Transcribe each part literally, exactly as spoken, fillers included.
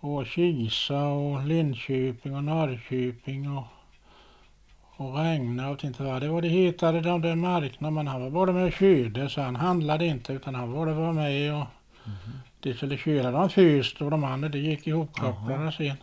och Kisa och Linköping och Norrköping och, och Regna och inte vad det var det hittade de där marknaderna, men han var både med och körde så han handlade inte utan han både var med och mm-hmm. de skulle köra dem först och de andra det gick ihopkopplade sen.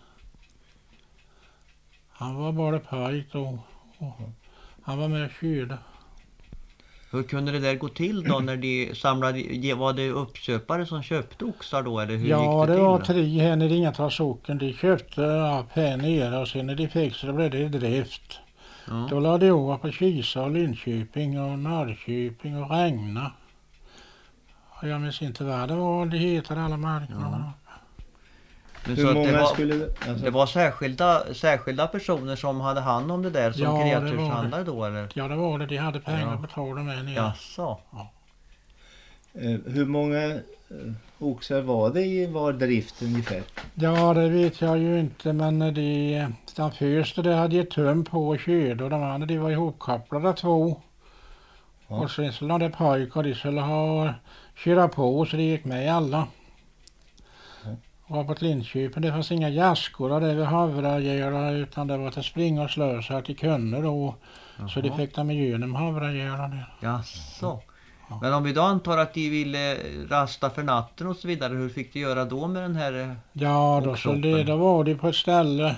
Han var bara pajt och, och han var med och körde. Hur kunde det där gå till då när de samlade, var det uppköpare som köpte oxar då eller hur ja, gick det, det till? Ja, det var tre här nere i Ingatrasocken. De köpte upp här nere och sen när de fick så blev det drift. Ja. Då lade de över på Kisa och Linköping och Norrköping och Regna. Och jag minns inte vad det var, det heter alla marknaderna. Ja. Men hur så många det var, skulle alltså... det var särskilda, särskilda personer som hade hand om det där som ja, kreaturshandlare då eller? Ja det var det, de hade pengar ja. att betala med nere. Jaså? Ja. Eh, hur många eh, oxar var det i var drift ungefär? Ja det vet jag ju inte men de, de första det hade jag tum på och körde och de andra de var ihopkopplade två. Ja. Och sen så lade det pojk och de skulle ha köra på så det gick med alla. Och på Linköping det fanns inga jaskor och det var havragöra utan det var till springa och slösa till kunder då. Jaha. Så de fick dem igenom havragöra där. Jaså. Ja. Men om vi då antar att de ville rasta för natten och så vidare, hur fick de göra då med den här ja då, så det, då var de på ett ställe.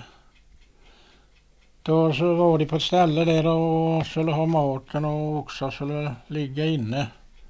Då så var de på ett ställe där och skulle ha maten och också skulle ligga inne.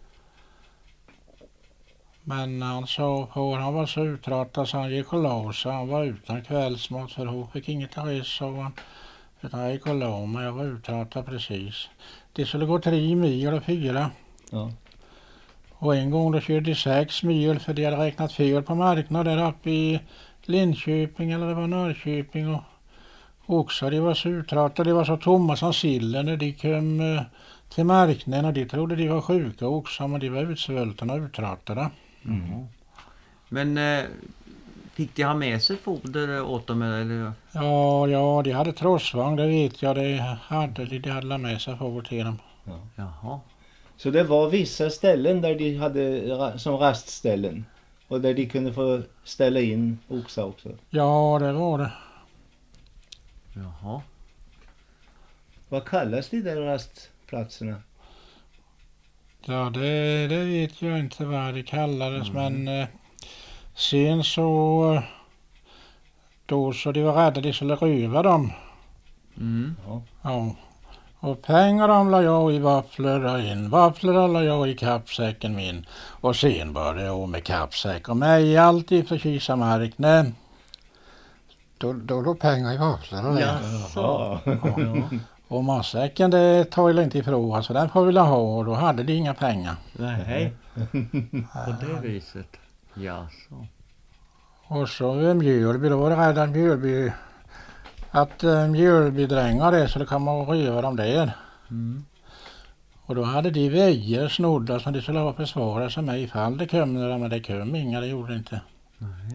Men han sa på han var så uttröttad så han gick och la sig. Han var utan kvällsmat för hon fick inget att resa av han. Utan jag gick och la mig. Jag var uttröttad precis. Det skulle gå tre mil och fyra. Ja. Och en gång då körde de sex mil för de hade räknat fel på marknaden där uppe i Linköping eller det var Norrköping. Och också de var så uttröttade. De var så tomma som sillen när de kom eh, till marknaden och de trodde de var sjuka också men de var utsvultna och uttröttade. Mm. Men eh, fick de ha med sig foder åt dem eller? Ja, ja, de hade trossvagn, det vet jag. De hade, de hade med sig foder till dem. Ja. Jaha. Så det var vissa ställen där de hade som rastställen och där de kunde få ställa in oxa också? Ja, det var det. Jaha. Vad kallas de där rastplatserna? Ja, det, det vet jag inte vad det kallades, mm. men eh, sen så då så de var rädda de skulle röva dem. Mm. Ja. Ja. Och pengar de la jag i vafflor och in. Vafflor la jag i kappsäcken min. Och sen började jag med kappsäck och mig alltid för Kisa marknaden. Då, då låg pengar i vafflor och ja. Ja. Ja. Och matsäcken det tar ju inte ifrån alltså den får vi ha och då hade de inga pengar. Nej, på det viset. Ja, så. Och så Mjölby, då var det redan Mjölby att uh, Mjölby drängar det så det kan man röva dem där. Mm. Och då hade de väjer snodda som de skulle ha försvara sig med ifall det kom några men det kom inga, det gjorde det inte. Nej.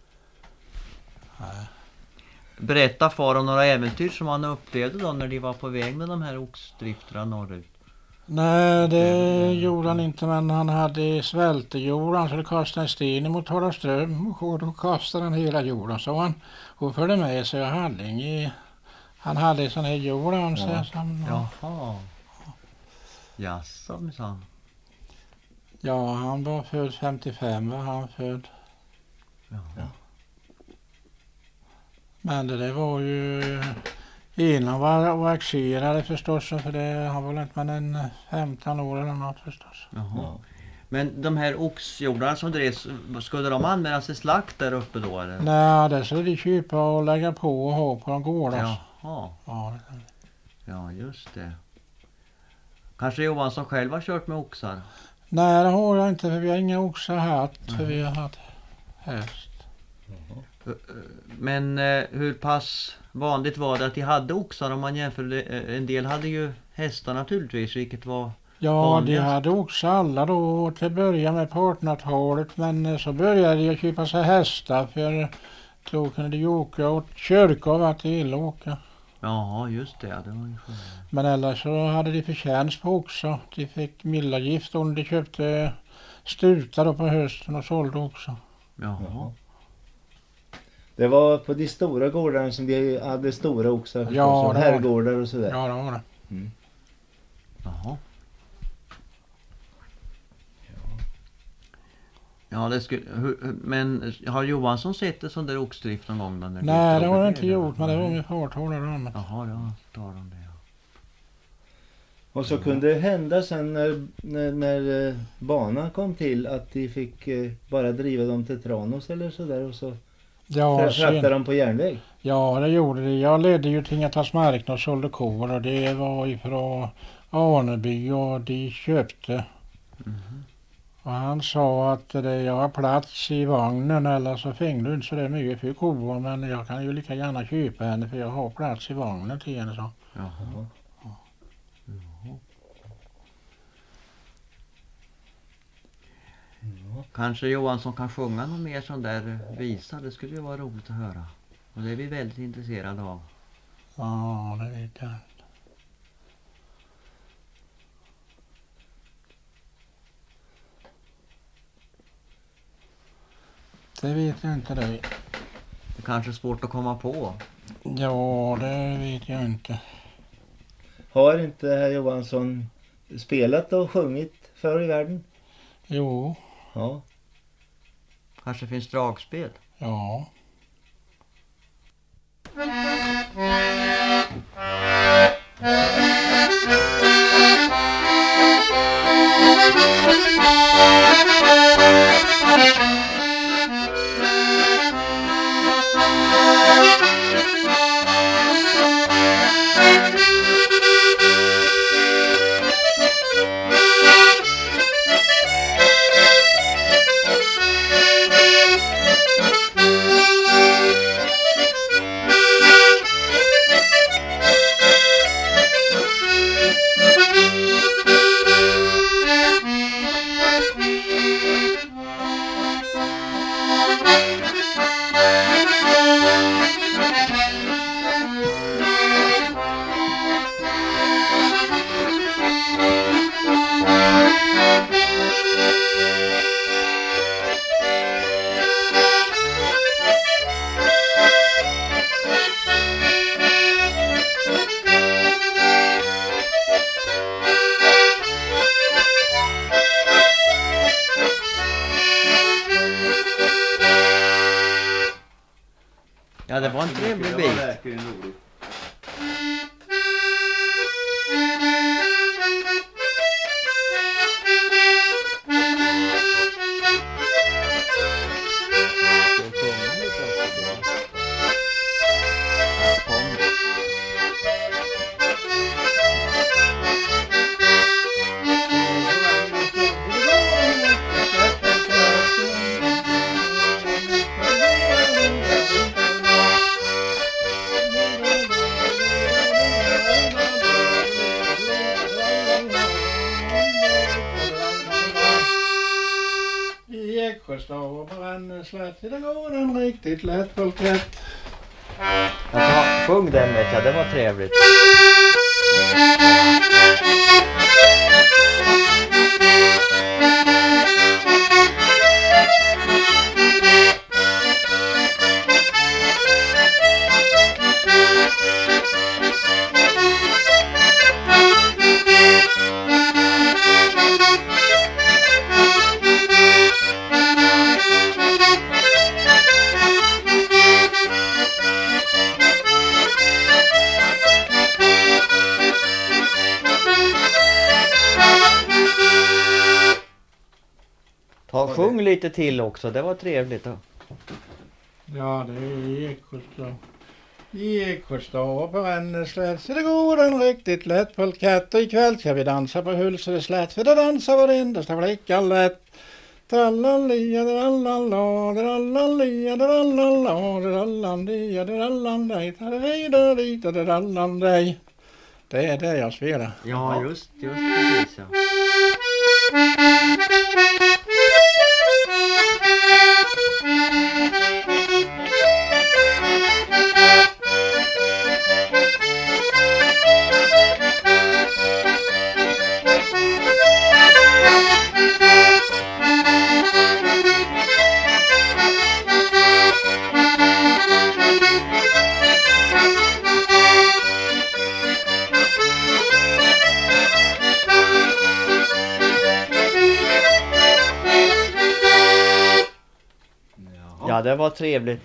Nej. Berätta far om några äventyr som han upplevde då när de var på väg med de här oxdrifterna norrut. Nej, det mm. gjorde han inte men han hade svältejord. Han skulle kasta en sten emot Haraldsström och då kastade han hela jorden. Så han och följde med sig och hade inget, han hade en sån här jord han sig. Ja. Som, Jaha. Jaså, minsann. Ja, han var född femtiofem var han född. Ja. Men det där var ju innan var vaccinerade förstås för det han var inte men en femton år eller något förstås. Jaha. Men de här oxjordarna som drevs, skulle de användas i slakt där uppe då eller? Nej, det skulle de köpa och lägga på och ha på en gård. Jaha. Ja, ja, just det. Kanske Johansson själv har kört med oxar? Nej, det har jag inte för vi har inga oxar haft för vi har haft häst. Jaha. Men eh, hur pass vanligt var det att de hade oxar om man jämförde? En del hade ju hästar naturligtvis, vilket var ja, vanligt. De hade oxar alla då till början med på artonhundratalet men så började de köpa sig hästar för då kunde de åka åt kyrka och vart de ville åka. Jaha, just det. Det var ju skönt. Men eller så hade de förtjänst på också. De fick millagift och de köpte stutar på hösten och sålde också. Jaha. Det var på de stora gårdarna som de hade stora oxar. förstås, Ja, och det var det. herrgårdar och sådär. Ja, det var det. Mm. Jaha. Ja, det skulle, hur, men har Johansson sett det sån där oxdrift någon gång? När Nej, det har det jag inte gjort, men det var min far talade om det. Jaha, ja, tar de det. Ja. Och så kunde det hända sen när, när, när eh, banan kom till att de fick eh, bara driva dem till Tranås eller sådär och så Ja, fra- fraktade sen, de på järnväg. ja, det gjorde det. Jag ledde ju Tingatas marknad och sålde kor och det var ifrån Arneby och de köpte. Mhm. Och han sa att det, jag har plats i vagnen eller så fängde du inte så det mycket för kor, men jag kan ju lika gärna köpa henne för jag har plats i vagnen till henne, så. Jaha. Ja. Jaha. Ja. Kanske Johansson kan sjunga någon mer sån där visa. Det skulle ju vara roligt att höra. Och det är vi väldigt intresserade av. Ja, det vet jag. Det vet jag inte det. Det kanske är svårt att komma på. Ja, det vet jag inte. Har inte herr Johansson spelat och sjungit förr i världen? Jo, Ja. Kanske finns dragspel. ja. Ja, det var en trevlig Det var bit. verkligen roligt. I Eksjöstad och Bränneslätt, det går en riktigt lätt polkett. Ja, sjung den vet jag, det var trevligt. Ta sjung lite till också, det var trevligt då. Ja, det är i Eksjöstad. I Eksjöstad och Bränneslätt, så det går en riktigt lätt polkett. Och ikväll ska vi dansa på Hultsfredsslätt, för det dansar varenda flicka lätt. Trallallia, trallalla, trallallia, trallalla, trallandia, trallandej, tralladej, trallandej. Det är det jag spelar. Ja, just, just precis ja. Thank you. Ja, det var trevligt.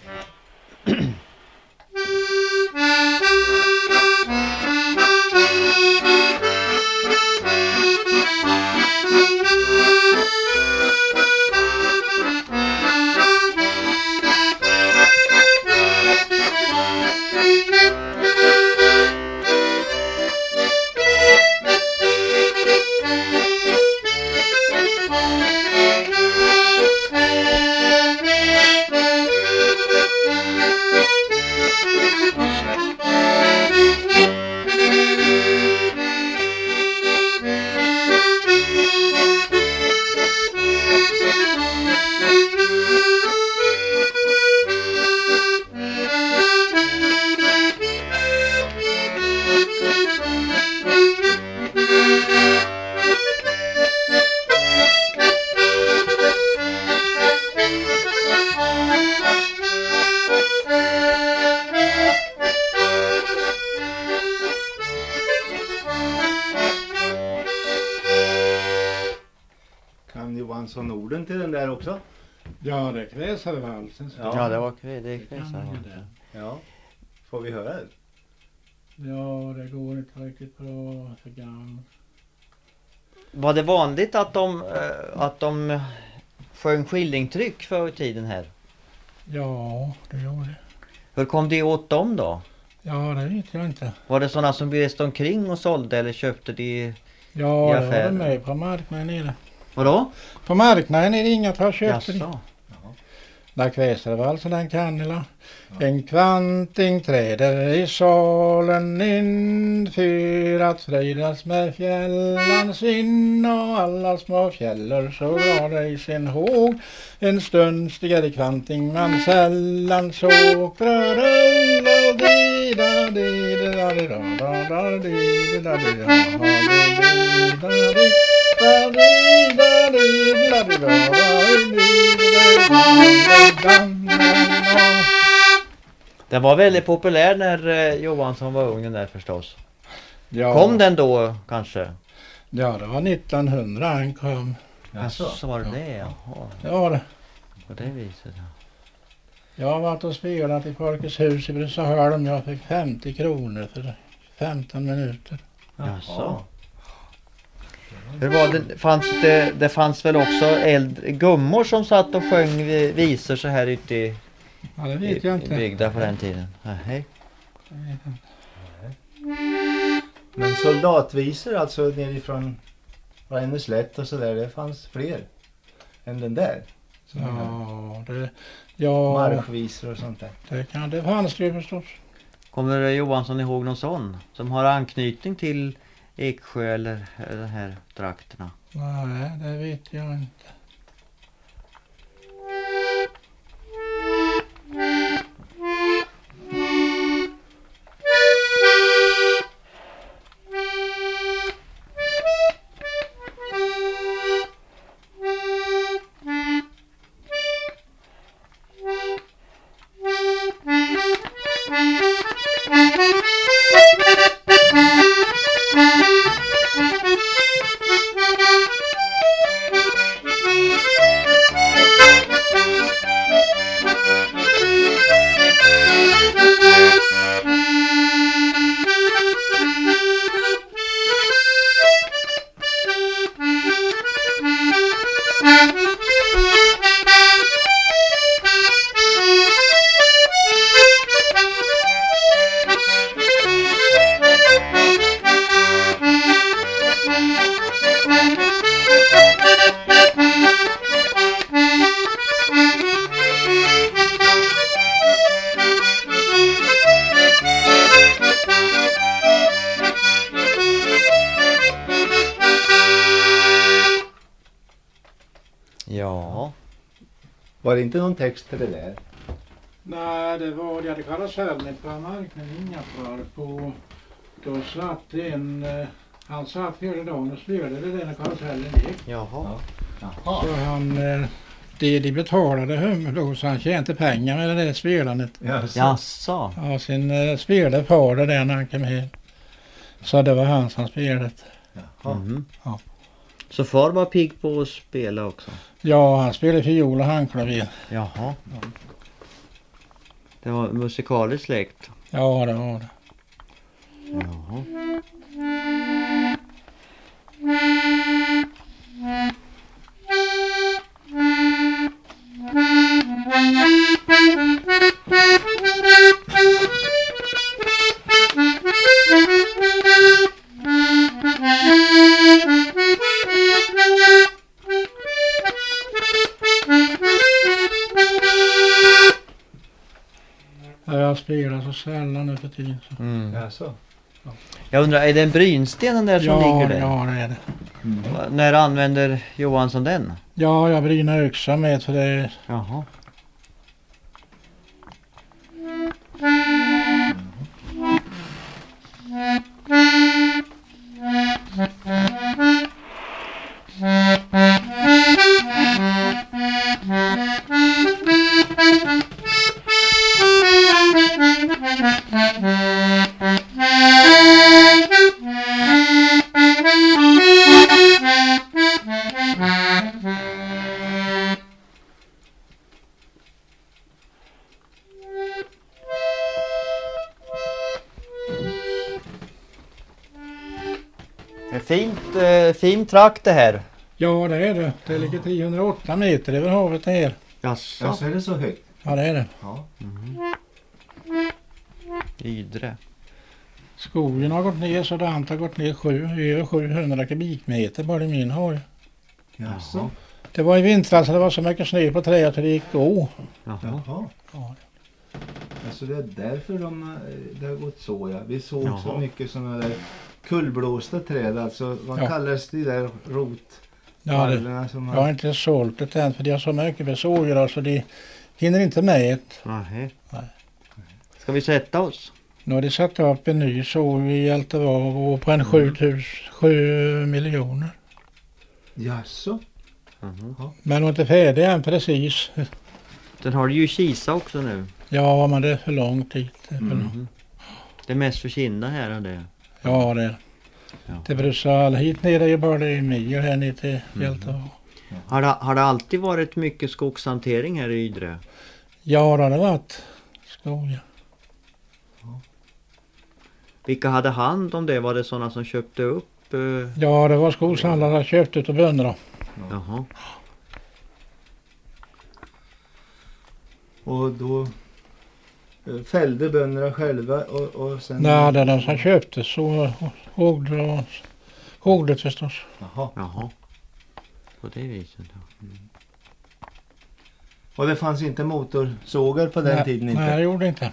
Kan Johansson orden till den där också? Ja, det kväsade valsen. Ja. Ja, det var kväll. Det är Det kväll. kan man ju det. Ja. Får vi höra det? Ja, det går inte riktigt bra för gammal. Var det vanligt att de, eh, att de sjöng skillingtryck förr i tiden här? Ja, det gjorde det. Hur kom det åt dem då? Ja, det vet jag inte. Var det sådana som reste omkring och sålde eller köpte de? Ja, I det var affärer. det med på marknaden nere. Vadå? På marknaden är det inga att köpte det. Jaså? Där kväsade valsen den kannela. En kvanting träder i salen in, för att fridas med fjällans in, och alla små fjällor så drar det i sin håg. En stund stigade kvanting man sällan såg. Den var väldigt populär när eh, Johansson var ung där förstås. Ja, Kom den då kanske? ja, det var nittonhundra han kom. Jaså? Så var det det, jaha. Ja, det. På det viset, ja. Jag har varit och spelat i Folkets hus i Bruceholm. Jag fick femtio kronor för femton minuter. Jaså? Hur var det? Fanns det, det fanns väl också äldre gummor som satt och sjöng vi- visor så här ute i, Ja, det i, vet jag i inte. bygda på den tiden? Nej. Jag vet inte. Men soldatvisor alltså nerifrån Raineslätt och sådär, det fanns fler än den där. Så Ja, det, ja, marschvisor och sånt där. det, kan, det fanns det ju förstås. Kommer Johansson ihåg någon sån? Som har anknytning till Eksjö eller eh, de här trakterna? Nej, det vet jag inte. Ja. Var det inte någon text till det där? Nej, det var det hade karusellen på marknaden inga kvar på. Då satt en, eh, han satt hela dagen och spelade det när karusellen gick. Jaha. Jaha. Så han, eh, det de betalade hemma då, så han tjänade inte pengar med det där spelandet. Jaså. Jaså. Ja, sin eh, spelade på det där när han kom hem. Så det var han som spelade. Jaha. Mhm. Så far var pigg på att spela också? Ja, han spelade fiol och handklaver. Jaha. Det var musikaliskt släkt. Ja, det var det. Jaha. Ja, jag spelar så sällan nu för tiden. Så. Mm. Jaså? Jag undrar, är det en brynstenen där som Ja, ligger där? ja, det är det. Mm. När använder Johansson den? Ja, jag brinner yxa med för det. Jaha. Det är fint, eh, fin trakt det här. Ja, det är det. Det ligger trehundraåtta meter över havet här. Jaså? Ja, så är det så högt. Ja, det är det. Ja. Ydre. Skogen har gått ner så det har gått ner sju, över sjuhundra kubikmeter bara i min hoj. Jaså? Det var i vintras så det var så mycket snö på trädet att det gick gå. Jaha. Jaha. Ja. Alltså det är därför de, har- det har gått så, ja. Vi såg så Jaha. mycket sådana där kullblåsta träd, alltså vad Ja. kallas de där rot? Ja, det, Valvorna som jag har inte sålt det än för de har så mycket besågare så de hinner inte med. Nähä. Nej. Ska vi sätta oss? Nu har de satt upp en ny såg i Hjältevav och på en sju tusen, sju miljoner. Jaså? Mhm. Men hon är inte färdig än precis. Den har ju Kisa också nu. Ja, men det är för lång tid. Det är för lång. Mhm. Det är mest för Kinda här och det. Ja, det är Ja. det. Bryssel hit nere är ju bara det i mil här ner till Mm. Hjältevav. Har det, har det alltid varit mycket skogshantering här i Ydre? Ja, det har det varit skogen. Vilka hade hand om det? Var det sådana som köpte upp? Eh, Ja, det var skogshandlare som köpte utav bönderna. jaha. Och då eh, fällde bönderna själva och, och sen... Nej, det är den som köpte så hågde och hågde förstås. Jaha. Jaha. På det viset. Ja. Och det fanns inte motorsågar på den nej, tiden inte? Nej, det gjorde inte.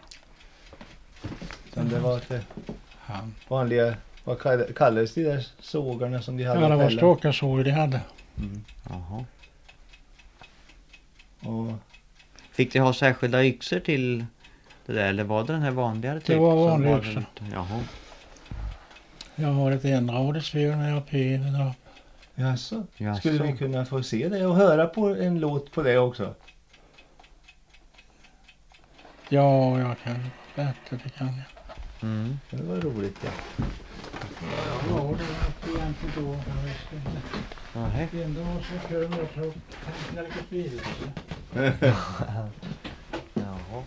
Utan det var det Ja, vanliga, vad kall- kallades de där sågarna som de hade? ja det var fällen? stråkarsåg de hade. Mm. Jaha. Och Fick de ha särskilda yxor till det där? Eller var det den här vanligare? Det var som vanliga den yxor. lite- Jaha. Jag har ett enradigt när jag piver. jaså? Jaså. Skulle vi kunna få se det och höra på en låt på det också? Ja, jag kan bättre, det kan jag. Mm. Det var roligt, ja. Ja, det var egentligen då. Jag visste inte. Nähä. Det enda var så kul jag tror. Jag lite bilder. Jaha.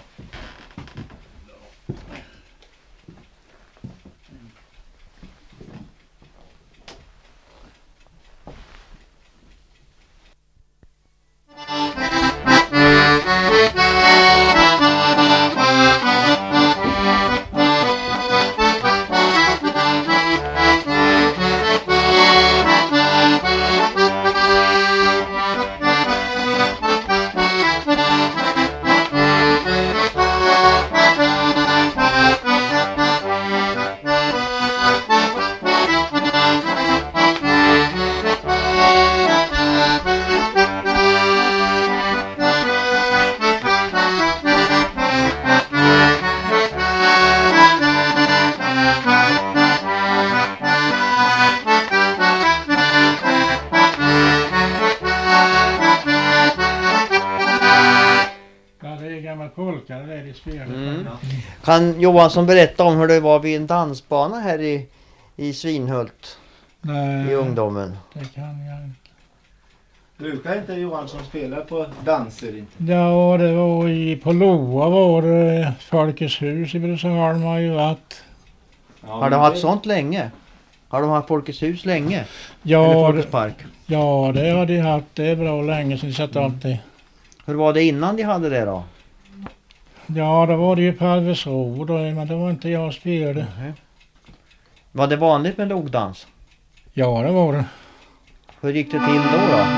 polka, det är det spelet. Mm. Ja. Kan Johansson berätta om hur det var vid en dansbana här i, i Svinhult? Nej, i ungdomen? det kan jag inte. Brukar inte Johansson spela på danser inte? Ja, det var i, på Loa var det Folkets hus i Bruceholm har ju varit. Ja, Har de men haft det- sånt länge? Har de haft Folkets hus länge? Eller Ja, Folkets det, park? ja, det har de haft. Det är bra länge sedan satt upp det. Hur var det innan de hade det då? Ja, då var det ju på Alvesro då, men det var inte jag spelade. Var det vanligt med logdans? Ja, det var det. Hur gick det till då då?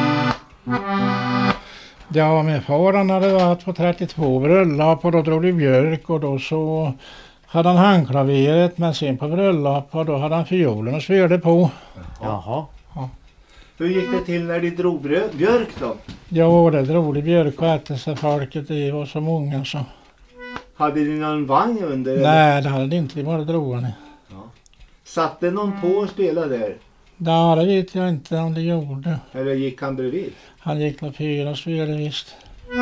Ja, min far han hade varit på trettiotvå bröllop och då drog det björk och då så hade han handklaveret, men sen på bröllop och då hade han fiolen och spelade på. Jaha. Hur gick det till när de drog brö- björk då? Ja, det drog det björk och ätelse folket, det var så många så. Hade ni någon vagn under? eller? Nej, det hade det inte, det bara drog han. Satt det någon på och spelade där? Ja, det vet jag inte om det gjorde. Eller gick han bredvid? Han gick nog fyra och spelade visst.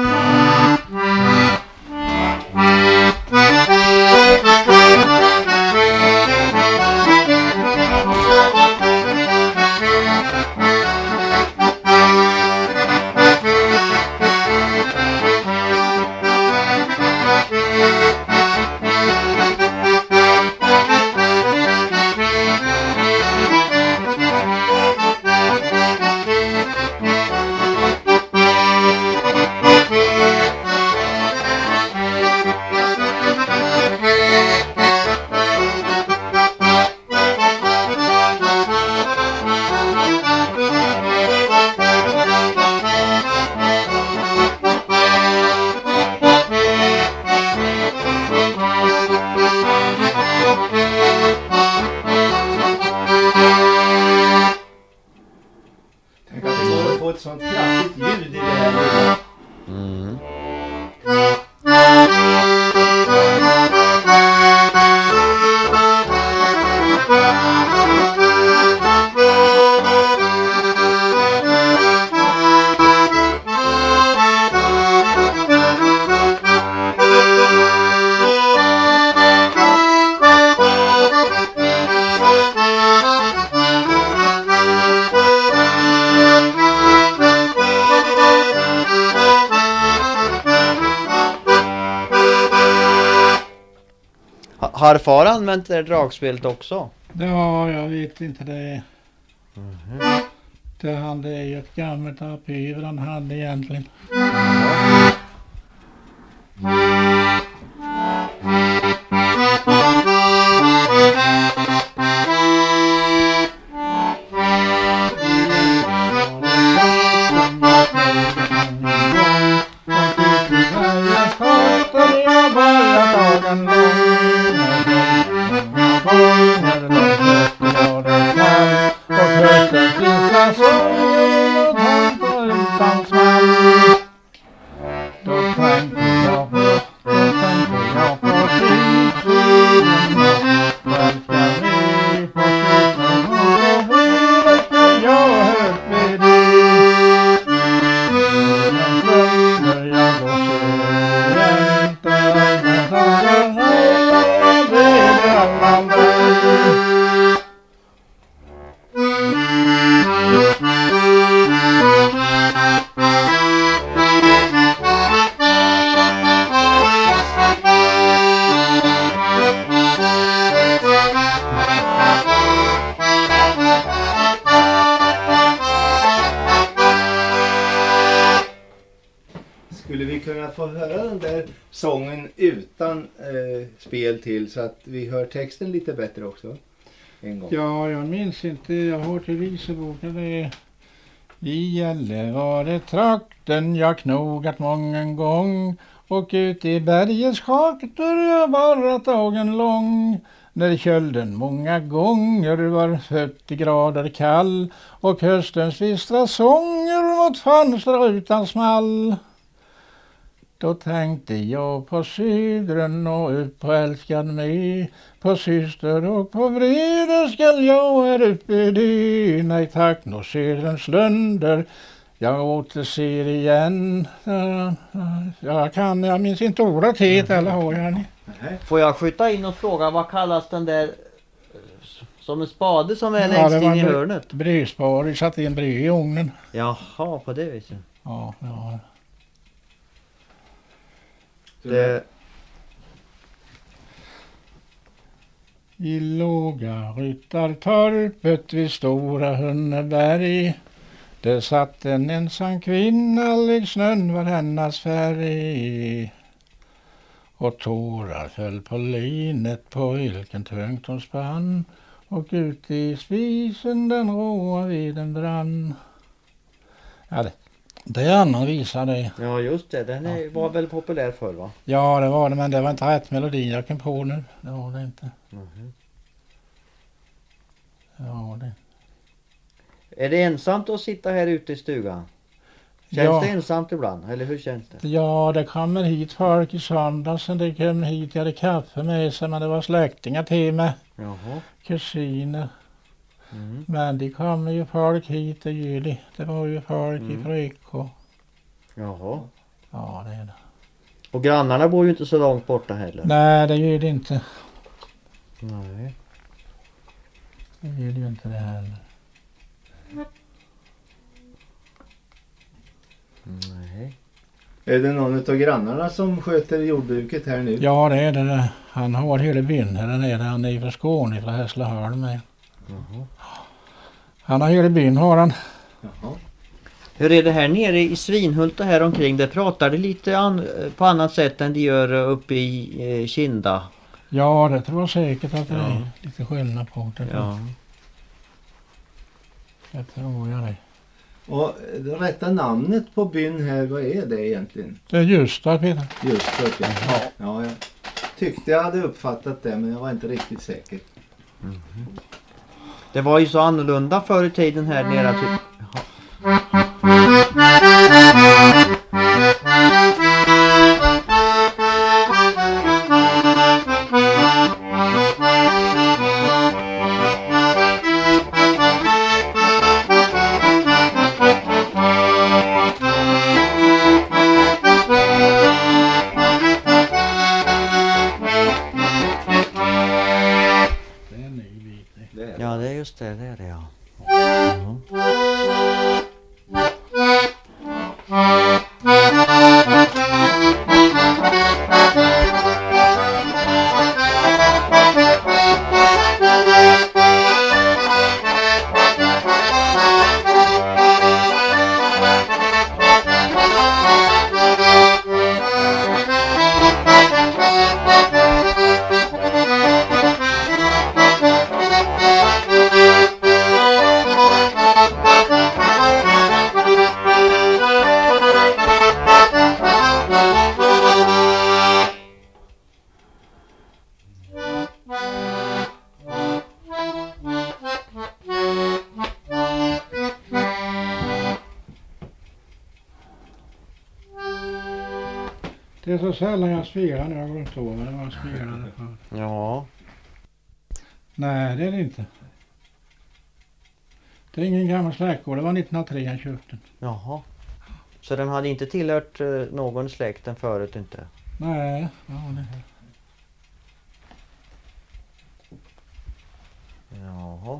Tänk att det går att få ett sånt kraftigt ljud i det här lilla. Mm. Ha- Har far använt det här dragspelet också? Ja, jag vet inte det. Det, han, det är ju ett gammalt apyver han hade egentligen. Skulle vi kunna få höra den där sången utan eh, spel till så att vi hör texten lite bättre också? En gång. Ja, jag minns inte. Jag har till viseboken det. I Gällivare trakten jag knogat mången gång och ut i bergets schakter jag bara dagen lång. När kölden många gånger var fyrtio grader kall och höstens vistra sånger mot fönsterrutan small. Då tänkte jag på sydren och upp på älskad mig, på syster och på vrede skall jag här uppe det. Nej tack, nå sydrens slunder, jag återser igen. Jag kan, jag minns inte ordet till eller har jag ni? Får jag skjuta in och fråga, vad kallas den där Som en spade som är Ja, längst det var in i en bry- hörnet. Bryspade, satt in bry i ugnen. Jaha, på det viset. Ja, ja. Det, I låga ryttartorpet vid Stora Hunneberg, det satt en ensam kvinna, lik snön var hennes färg. Och tårar föll på linet på vilken tungt hon spann, och ut i spisen den råa viden brann. Ja, det, det är annan visa det. ja just det, den är, var väl populär förr va? Ja, det var det, men det var inte rätt melodi jag kom på nu. Det var det inte. Mhm. Ja, det. Är det ensamt att sitta här ute i stugan? Känns Ja. det ensamt ibland? Eller hur känns det? Ja, det kommer hit folk i söndagen. Det kom hit, jag hade kaffe med sig, men det var släktingar till mig. Jaha. Kusiner. Mm. Men det kommer ju folk hit i juli. Det var ju folk Mm. ifrån Eksjö. Jaha. Ja, det är det. Och grannarna bor ju inte så långt borta heller. Nej, det gör det inte. Nej. Det gör det ju inte det heller. Nej. Är det någon av grannarna som sköter jordbruket här nu? Ja, det är det. Han har hela byn här nere. Han är från Skåne, från Hässleholm. med. Jaha. Han har hela byn, har han. Jaha. Hur är det här nere i Svinhult och här omkring? Det pratar det lite an, på annat sätt än de gör uppe i eh, Kinda. Ja, det tror jag säkert att det Ja. är lite skillnad på det. Ja. Det tror jag det. Och det rätta namnet på byn här, vad är det egentligen? Det är just det, Peter. Just det, ja. Ja, jag tyckte jag hade uppfattat det, men jag var inte riktigt säker. Det var ju så annorlunda förr i tiden här nere. Typ. Det är en ny bit. det. Ja, det är just det, det är det ja. Ja. Det är så sällan jag spelar nu. Jag går inte ihåg vad jag spelade för. Ja. Nej, det är det inte. Det är ingen gammal släktgård. Det var nittonhundratre jag köpte den. Jaha. Så den hade inte tillhört eh, någon släkten förut inte? Nej, ja, det. Jaha.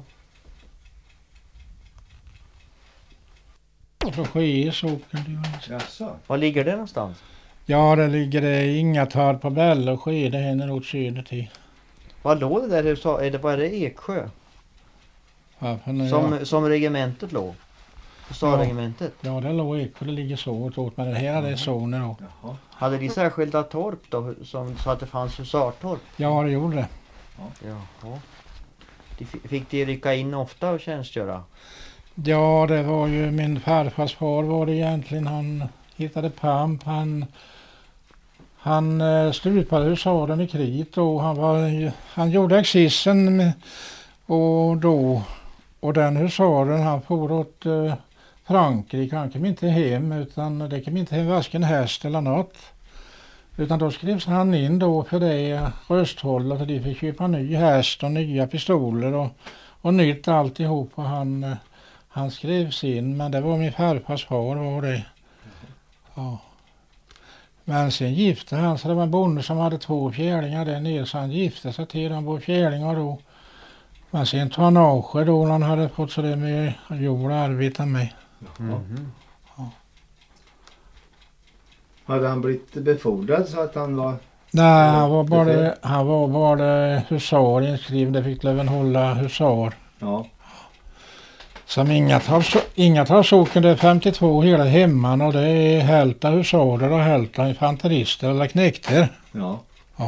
Och så ske socken. det var- Jaså? Var ligger det någonstans? Ja, det ligger det Ingatorp på Bälle och ske. Det händer åt söder till. Vad låg det där? Du sa, är det bara det Eksjö? Varför nu? Som, som regementet låg? Sa-regementet? Ja, det låg Eksjö. Det ligger så åt. Men det här är zoner då. Jaha. Hade de särskilda torp då? Som, så att det fanns husartorp? Ja, det gjorde det. Jaha. De fi- fick de rycka in ofta och tjänstgöra? Ja, det var ju min farfars far var det egentligen. Han hittade pamp. Han, han eh, stupade husaren i kriget och han, var, ju- han gjorde exisen med, och då och den husaren han for åt eh, Frankrike. Han kom inte hem utan det kom inte hem varken häst eller något. Utan då skrevs han in då för det rösthållet och de fick köpa ny häst och nya pistoler och, och nytt alltihop och han eh, Han skrevs in, men det var min farfars far var det. Ja. Men sen gifte han sig. Det var en bonde som hade två fjärlingar där nere, så han gifte sig till de två fjärlingar då. Men sen tonage då han hade fått så det med jord att arbeta med. Mhm. Hade han blivit befordrad så att han var... Nej, han var bara, han var bara husar inskriven. Det fick även hålla husar. Ja. Som inga tar, inga tar soken, det är femtiotvå hela hemman och det är hälta husarer och hälta infanterister eller knekter. Ja.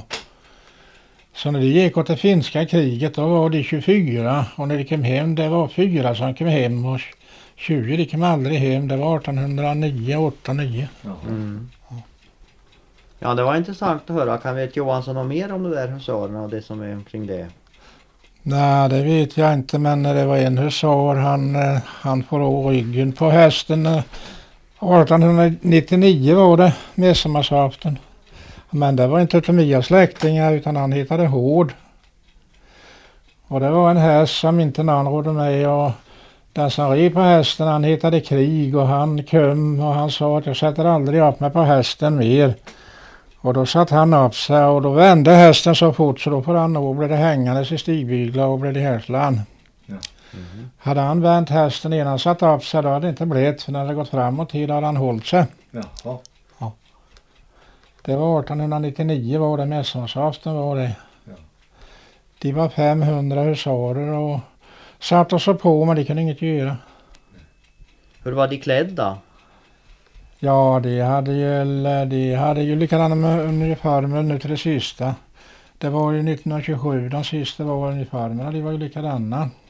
Så när det gick åt det finska kriget då var det tjugofyra och när de kom hem det var fyra som kom hem och tjugo de kom aldrig hem. Det var artonhundranio, åttionio. Ja. Mm. Ja, det var intressant att höra. Kan vet Johansson något mer om det där husarerna och det som är omkring det? Nej, det vet jag inte, men det var en husar, han, han får å ryggen på hästen. artonhundranittionio var det, midsommarsafton. Men det var inte utav mina släktingar utan han hittade Hård. Och det var en häst som inte någon rådde med och den som red på hästen han hittade Krig och han kom och han sa att jag sätter aldrig upp mig på hästen mer. Och då satt han upp sig och då vände hästen så fort så då får han nog blev det hängandes i stigbyglar och blev det härslan. Ja. Mhm. Hade han vänt hästen innan han satt upp sig då hade det inte blivit för när det gått framåt tid hade han hållit sig. Jaha. Det var artonhundranittionio var det, midsommarsafton var det. Ja. De var femhundra husarer och satt och så på men de kunde inget göra. Hur var de klädda? Ja, de hade ju, de hade ju likadana med uniformer nu till det sista. Det var ju nittonhundratjugosju, de sista var uniformerna, de var ju likadana.